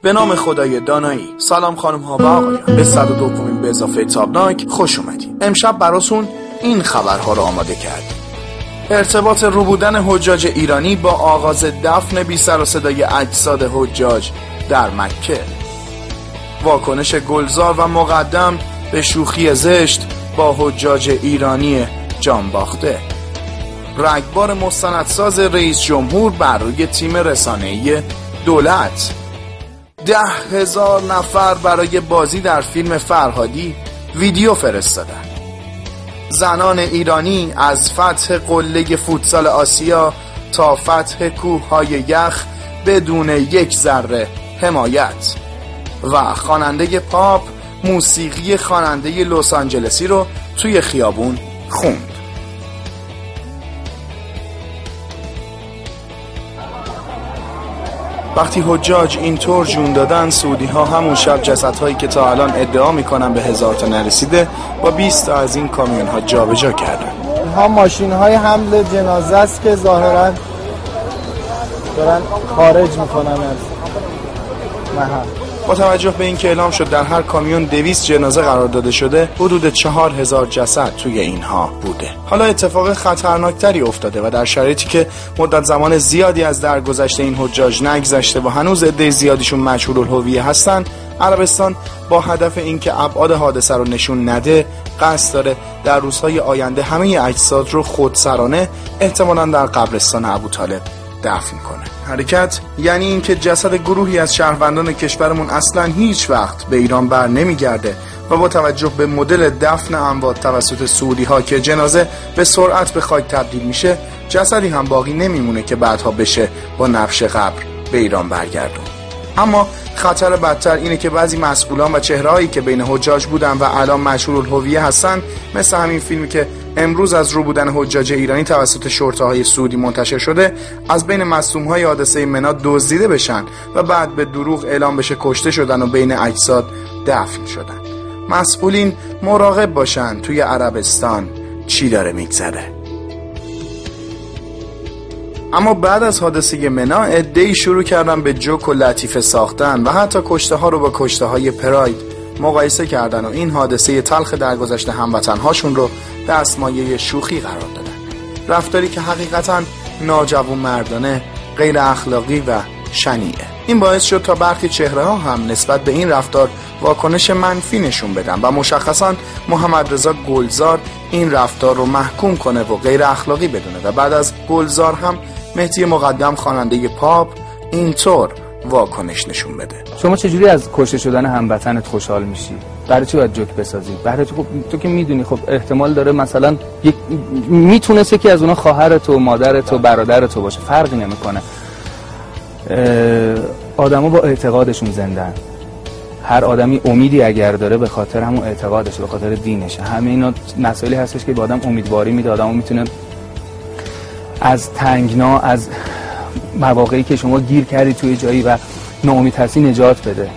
به نام خدای دانایی. سلام خانم ها و آقایان، به 102 به اضافه تابناک خوش اومدید. امشب براتون این خبرها رو آماده کردیم. ارتباط روبودن حجاج ایرانی با آغاز دفن بی سر و صدای اجساد حجاج در مکه، واکنش گلزار و مقدم به شوخی زشت با حجاج ایرانی جانباخته، رگبار مستندساز رئیس جمهور بر روی تیم رسانه‌ای دولت، 10,000 نفر برای بازی در فیلم فرهادی ویدیو فرستادن، زنان ایرانی از فتح قله فوتسال آسیا تا فتح کوههای یخ بدون یک ذره حمایت، و خواننده پاپ موسیقی خواننده لس آنجلسی رو توی خیابون خوند. وقتی حجاج اینطور جون دادن، سعودی ها همون شب جسدهایی که تا الان ادعا میکنن به 1000 تا نرسیده با 20 تا از این کامیون ها جابجا کردن. اینها ماشین های حمل جنازه است که ظاهرا دارن خارج میکنن از محل. با توجه به اینکه اعلام شد در هر کامیون 200 جنازه قرار داده شده، حدود 4000 جسد توی اینها بوده. حالا اتفاق خطرناکتری افتاده و در شرایطی که مدت زمان زیادی از درگذشت این حجاج نگذشته و هنوز عده زیادیشون مجهول الهویه هستن، عربستان با هدف اینکه ابعاد حادثه رو نشون نده، قصد داره در روزهای آینده همه اجساد رو خودسرانه احتمالاً در قبرستان ابوطالب دفن کنه. حرکت یعنی اینکه جسد گروهی از شهروندان کشورمون اصلاً هیچ وقت به ایران بر نمیگرده و با توجه به مدل دفن اموات توسط سعودی ها که جنازه به سرعت به خاک تبدیل میشه، جسدی هم باقی نمیمونه که بعدها بشه با نبش قبر به ایران برگردون. اما خطر بدتر اینه که بعضی مسئولان و چهرهایی که بین حجاج بودن و الان مجهول الهویه هستن، مثل همین فیلمی که امروز از روبودن حجاج ایرانی توسط شرطه‌های سعودی منتشر شده، از بین مصدوم‌های حادثه منا دزدیده بشن و بعد به دروغ اعلام بشه کشته شدن و بین اجساد دفن شدن. مسئولین مراقب باشن توی عربستان چی داره میگذره. اما بعد از حادثه منا، عده‌ای شروع کردن به جوک و لطیفه ساختن و حتی کشته ها رو با کشته های پراید مقایسه کردن و این حادثه تلخ درگذشت هموطنهاشون رو دستمایه شوخی قرار دادن. رفتاری که حقیقتاً ناجوانمردانه، غیر اخلاقی و شنیعه. این باعث شد تا برخی چهره ها هم نسبت به این رفتار واکنش منفی نشون بدن و مشخصاً محمد رضا گلزار این رفتار رو محکوم کنه و غیر اخلاقی بدونه و بعد از گلزار هم مهدی مقدم خواننده پاپ اینطور واکنش نشون بده. شما چجوری از کشته شدن هموطنت خوشحال میشی؟ برای چی باید جوک بسازی؟ برای تو که میدونی خب احتمال داره مثلا میتونسته که از اونا خواهرت و مادرت و برادرت باشه، فرقی نمیکنه. آدما با اعتقادشون زندن. هر آدمی امیدی اگر داره به خاطر همون اعتقادشه، به خاطر دینشه. همه اینا مسائلی هستش که به آدم امیدواری میده، آدمو میتونه از تنگنا، از مواقعی که شما گیر کردی توی جایی و ناامید هستی نجات بده.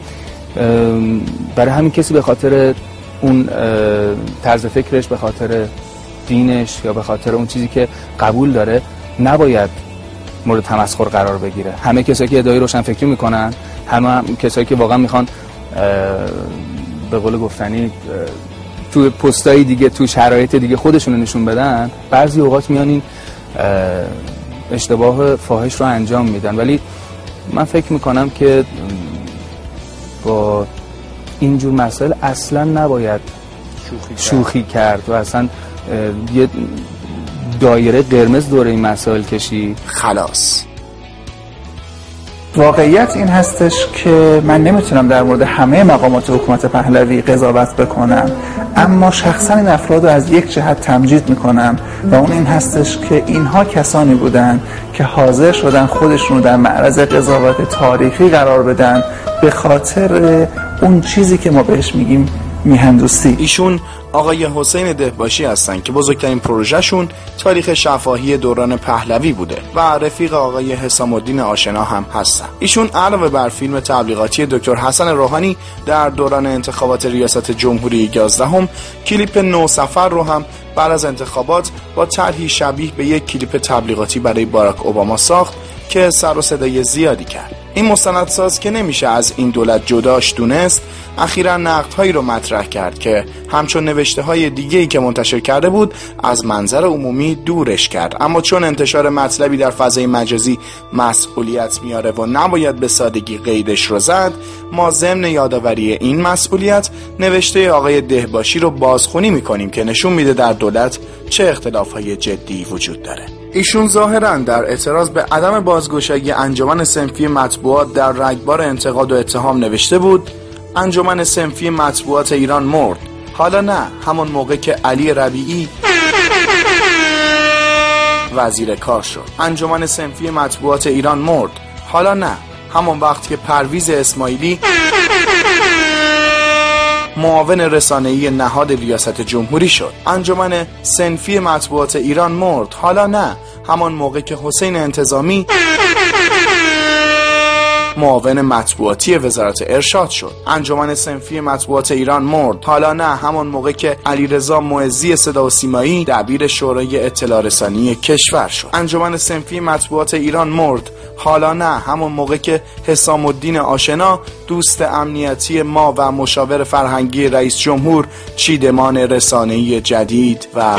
برای همین کسی به خاطر اون طرز فکرش، به خاطر دینش یا به خاطر اون چیزی که قبول داره نباید مورد تمسخر قرار بگیره. همه کسایی که ادعای روشنفکری میکنن، همه کسایی که واقعا میخوان به قول گفتنی تو پستای دیگه، تو شرایط دیگه خودشونو نشون بدن، بعضی اوقات میان این اشتباه فاحش رو انجام میدن. ولی من فکر میکنم که با اینجور مسائل اصلا نباید شوخی کرد و اصلا یه دایره قرمز دور این مسائل کشی. خلاص واقعیت این هستش که من نمیتونم در مورد همه مقامات حکومت پهلوی قضاوت بکنم، اما شخصا این افراد رو از یک جهت تمجید میکنم و اون این هستش که اینها کسانی بودن که حاضر شدن خودشون رو در معرض قضاوت تاریخی قرار بدن به خاطر اون چیزی که ما بهش میگیم میهندوستی. ایشون آقای حسین دهباشی هستن که بزرگترین پروژهشون تاریخ شفاهی دوران پهلوی بوده و رفیق آقای حسام الدین آشنا هم هستن. ایشون علاوه بر فیلم تبلیغاتی دکتر حسن روحانی در دوران انتخابات ریاست جمهوری 11 کلیپ نوسفر رو هم بعد از انتخابات با طرحی شبیه به یک کلیپ تبلیغاتی برای باراک اوباما ساخت که سر و صدای زیادی کرد. این مستندساز که نمیشه از این دولت جداش دونست، اخیراً نقدهایی رو مطرح کرد که همچون نوشته‌های دیگه‌ای که منتشر کرده بود از منظر عمومی دورش کرد، اما چون انتشار مطلبی در فضای مجازی مسئولیت میاره و نباید به سادگی قیدش رو زد، ما ضمن یادآوری این مسئولیت نوشته آقای دهباشی رو بازخوانی میکنیم که نشون میده در دولت چه اختلاف‌های جدی وجود داره. ایشون ظاهراً در اعتراض به عدم بازگشایی انجمن صنفی مطبوعات در رگبار انتقاد و اتهام نوشته بود: انجمن صنفی مطبوعات ایران مرد، حالا نه همون موقع که علی ربیعی وزیر کار شد. انجمن صنفی مطبوعات ایران مرد، حالا نه همون وقت که پرویز اسماعیلی معاون رسانه‌ای نهاد ریاست جمهوری شد. انجمن صنفی مطبوعات ایران مرد، حالا نه همان موقع که حسین انتظامی معاون مطبوعاتی وزارت ارشاد شد. انجمن صنفی مطبوعات ایران مرد، حالا نه همان موقع که علیرضا معزی صدا و سیمایی دبیر شورای اطلاع رسانی کشور شد. انجمن صنفی مطبوعات ایران مرد، حالا نه همون موقع که حسام الدین آشنا دوست امنیتی ما و مشاور فرهنگی رئیس جمهور چیدمان رسانه‌ای جدید و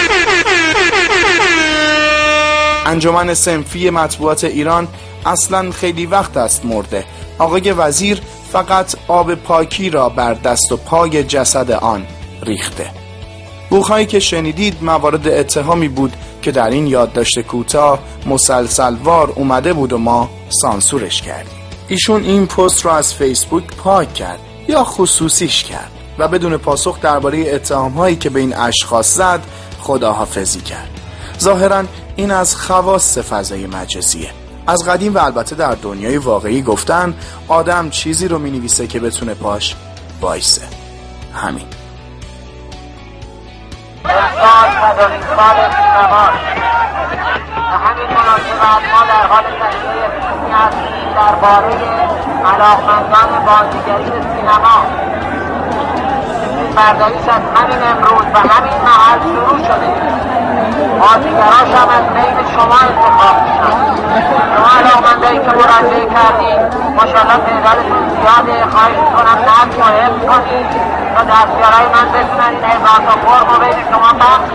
انجمن صنفی مطبوعات ایران اصلا خیلی وقت است مرده. آقای وزیر فقط آب پاکی را بر دست و پای جسد آن ریخته. بوخایی که شنیدید موارد اتهامی بود که در این یادداشت کوتاه مسلسلوار اومده بود و ما سانسورش کردیم. ایشون این پست رو از فیسبوک پاک کرد یا خصوصیش کرد و بدون پاسخ درباره اتهام‌هایی که به این اشخاص زد خداحافظی کرد. ظاهراً این از خواص فضای مجازیه. از قدیم و البته در دنیای واقعی گفتن آدم چیزی رو می‌نویسه که بتونه پاش وایسه. همین. انسان فدایین سال سینماست و همین مناسبت ما در حال تهیه فیلمی هستیم درباره علاقمندان بازیگری سینما. فیلمبرداریش از همین امروز و همین محل شروع شده. بازیگراش هم از بین شما انتخاب میشن. شما علاقمندایی که مراجعه کردید ماشاءالله تعدادتون زیاده. خواهش میکنم نظم رو حفظ کنید تا دستیارای من بتونن این هزار تا فرم رو بین شما بخش.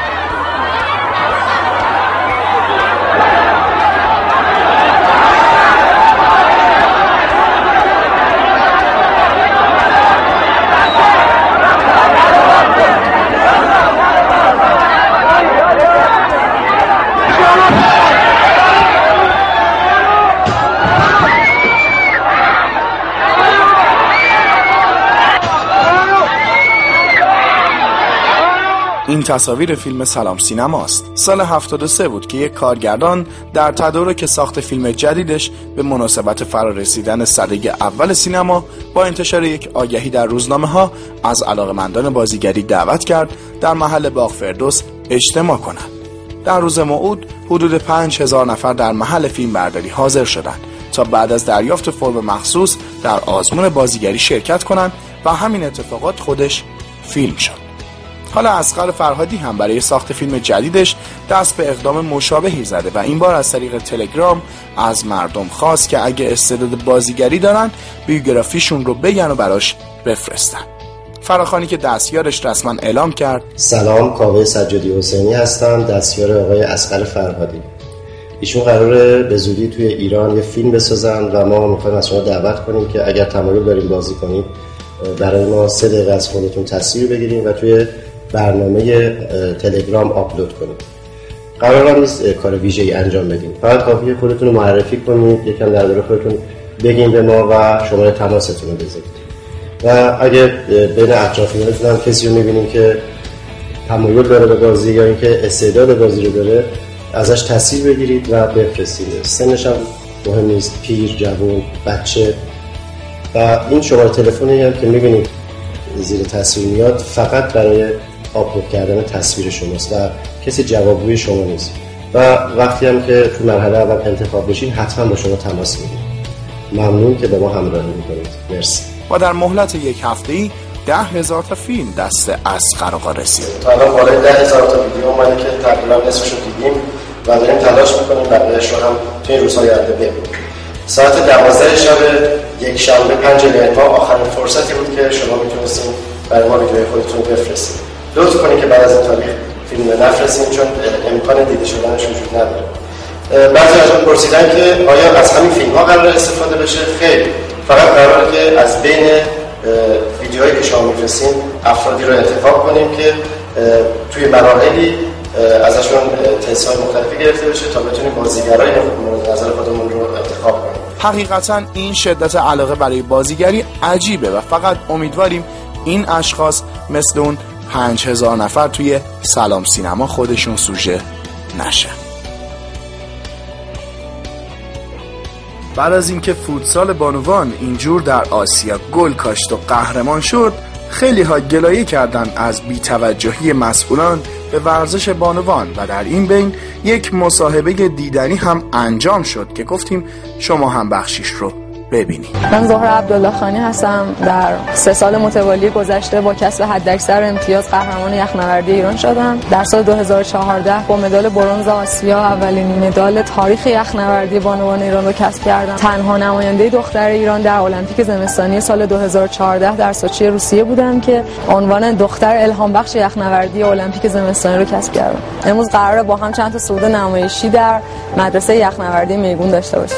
این تصاویر فیلم سلام سینما است. سال 73 بود که یک کارگردان در تدارک ساخت فیلم جدیدش به مناسبت فرارسیدن سده اول سینما با انتشار یک آگهی در روزنامه‌ها از علاقه‌مندان بازیگری دعوت کرد در محل باغ فردوس اجتماع کنند. در روز موعود حدود 5000 نفر در محل فیلمبرداری حاضر شدند تا بعد از دریافت فرم مخصوص در آزمون بازیگری شرکت کنند و همین اتفاقات خودش فیلم شد. حالا اصغر فرهادی هم برای ساخت فیلم جدیدش دست به اقدام مشابهی زده و این بار از طریق تلگرام از مردم خواست که اگه استعداد بازیگری دارن بیوگرافیشون رو بگن و براش بفرستن. فراخانی که دستیارش رسما اعلام کرد: سلام، کاوه سجادی حسینی هستم، دستیار آقای اصغر فرهادی. ایشون قراره به زودی توی ایران یه فیلم بسازن و ما میخوایم از شما دعوت کنیم که اگر تمایل دارین بازی کنید برای ما 3 دقیقه از خودتون تصویر بگیریم و توی برنامه تلگرام آپلود کنید. قرار نیست کار ویژه‌ای انجام بدیم، فقط کافیه خودتون رو معرفی کنید، یکم درباره خودتون بگین به ما و شماره تماستون رو بذارید. و اگه بین اطرافیانتون هم کسی رو می‌بینید که تمایل داره به بازی یا اینکه استعداد بازی رو داره، ازش تصویر بگیرید و بفرستید. سنش هم مهم نیست، پیر، جوان، بچه. و این شماره تلفنی هم که می‌بینید زیر تصویر میاد فقط برای آپلود کردن تصویر شماست و کسی جوابگوی شما نیست. و وقتی هم که تو مرحله اول انتخاب بشین حتما با شما تماس میگیریم. ممنون که به ما همراهی میکنید. مرسی. و در مهلت یک هفته‌ای 10,000 تا فیلم دست اصغر آقا رسید. الان بالای 10,000 تا ویدیو اومده که تقریبا نصفش رو دیدیم و داریم تلاش میکنیم بقیه‌اش رو هم توی روزهای آینده ببینیم. ساعت 12 شب یک شنبه 5 مهر آخرین فرصتی بود که شما میتونستین برای ما ویدیوی خودتون بفرستید. لطف کنید که بعد از این تاریخ فیلم نفرستین چون امکان دیده شدنش وجود نداره. بعضی ازتون پرسیدن که آیا از همین فیلم ها قرار استفاده بشه؟ خیر، فقط قراره که از بین ویدیوهایی که شما میفرستین افرادی رو انتخاب کنیم که توی مراحلی ازشون تست‌های مختلفی گرفته بشه تا بتونیم بازیگرای مورد نظر خودمون رو انتخاب کنیم. حقیقتا این شدت علاقه برای بازیگری عجیبه و فقط امیدواریم این اشخاص مثل اون 5000 نفر توی سلام سینما خودشون سوژه نشن. بعد از اینکه فوتسال بانوان اینجور در آسیا گل کاشت و قهرمان شد، خیلی ها گلایه کردند از بی‌توجهی مسئولان به ورزش بانوان و در این بین یک مصاحبه دیدنی هم انجام شد که گفتیم شما هم بخشیش رو ببینید. من زهره عبدالله خانی هستم. در 3 سال متوالی گذشته با کسب حداکثر امتیاز قهرمان یخنوردی ایران شدم. در سال 2014 با مدال برنز آسیا اولین مدال تاریخ یخنوردی بانوان ایران رو کسب کردم. تنها نماینده دختر ایران در المپیک زمستانی سال 2014 در سوچی روسیه بودم که عنوان دختر الهام بخش یخنوردی المپیک زمستانی رو کسب کردم. امروز قراره با هم چند تا صعود نمایشی در مدرسه یخنوردی میگون داشته باشیم.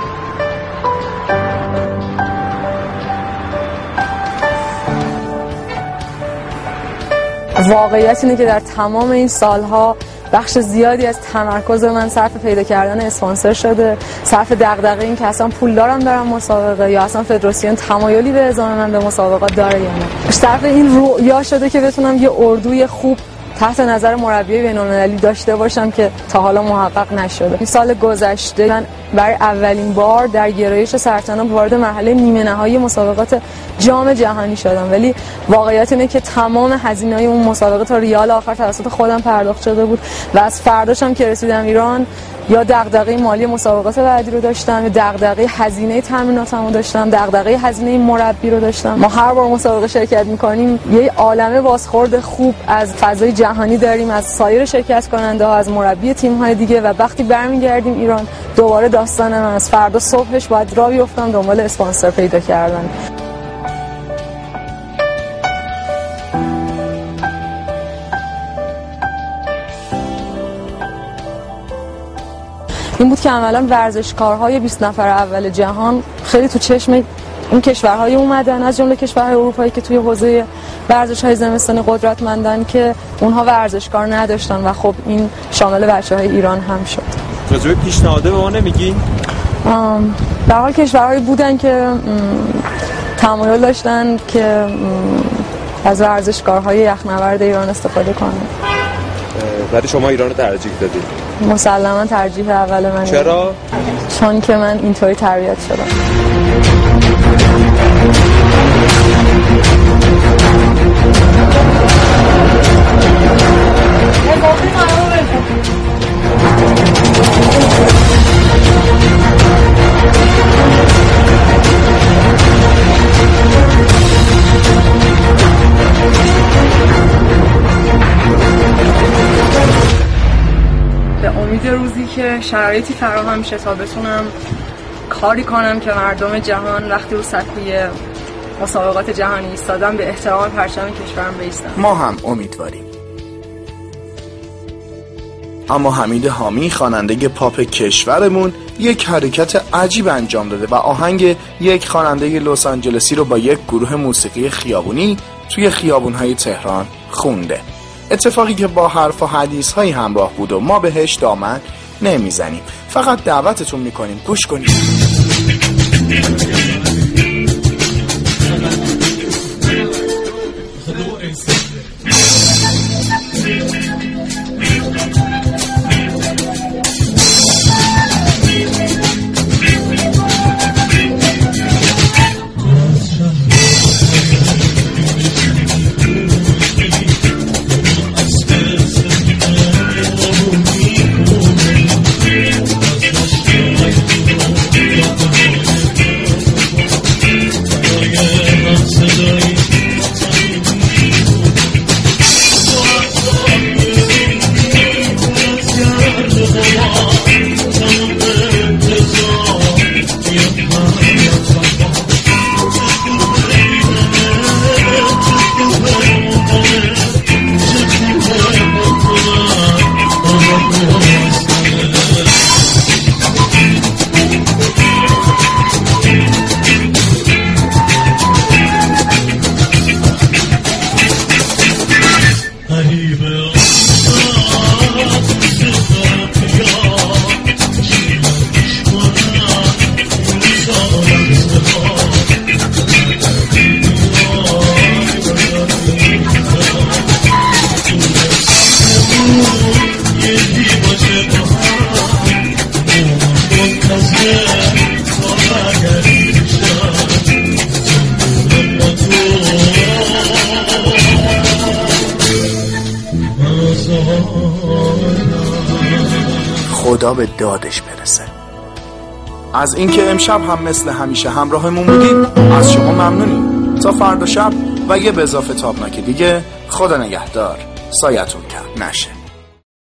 واقعیت اینه که در تمام این سالها بخش زیادی از تمرکز من صرف پیدا کردن اسپانسر شده، صرف دغدغه این که اصلا پول دارم برم مسابقه یا اصلا فدراسیون تمایلی به اعزام من به مسابقات داره یا نه. صرف این رؤیا شده که بتونم یه اردوی خوب تحت نظر مربی بین‌المللی داشته باشم که تا حالا محقق نشده. این سال گذشته من برای اولین بار در گرایش سرطناب وارد مرحله نیمه نهایی مسابقات جام جهانی شدم، ولی واقعیت اینه که تمام هزینه‌های اون مسابقه تا ریال آخر توسط خودم پرداخت شده بود و از فرداشم که رسیدم ایران یا دغدغه مالی مسابقات بعدی رو داشتم، یا دغدغه هزینه تامیناتمو داشتم، دغدغه هزینه مربی رو داشتم. ما هر بار مسابقه شرکت می‌کنیم یه عالمه بازخورد خوب از فضای جهانی داریم، از سایر شرکت کننده‌ها، از مربی تیم‌های دیگه و وقتی برمیگردیم ایران دوباره داستان من از فردا صبحش باید راه بیفتم دنبال اسپانسر پیدا کردن. این بود که عملاً ورزشکارهای 20 نفر اول جهان خیلی تو چشم این کشورهای اومدن، از جمله کشورهای اروپایی که توی حوزه ورزش‌های زمستانی قدرتمندن که اونها ورزشکار نداشتن و خب این شامل بچه‌های ایران هم شد. راجع به پیشنهاده به ما نمیگین؟ در حال کشورهایی بودن که تمایل داشتن که از ورزشکارهای یخنورد ایران استفاده کنن. ولی شما ایران رو ترجیح دادید؟ مسلماً ترجیح اول من. چرا؟ چون که من اینطوری تربیت شدم. به امید روزی که شرایطی فراهم میشه تا بتونم کاری کنم که مردم جهان وقتی رو صفحه مسابقات جهانی ایستادن به احترام پرچم کشورم بایستن. ما هم امیدواریم. اما حمید حامی خواننده پاپ کشورمون یک حرکت عجیب انجام داده و آهنگ یک خواننده لس آنجلسی رو با یک گروه موسیقی خیابونی توی خیابون‌های تهران خونده. اتفاقی که با حرف و حدیث‌هایی همراه بود و ما بهش دامن نمیزنیم، فقط دعوتتون میکنیم گوش کنید. خدا به دادش برسه. از اینکه امشب هم مثل همیشه همراهمون بودید از شما ممنونیم. تا فردا شب و یه به اضافه تابناک دیگه، خدا نگهدار، سایتون کم نشه.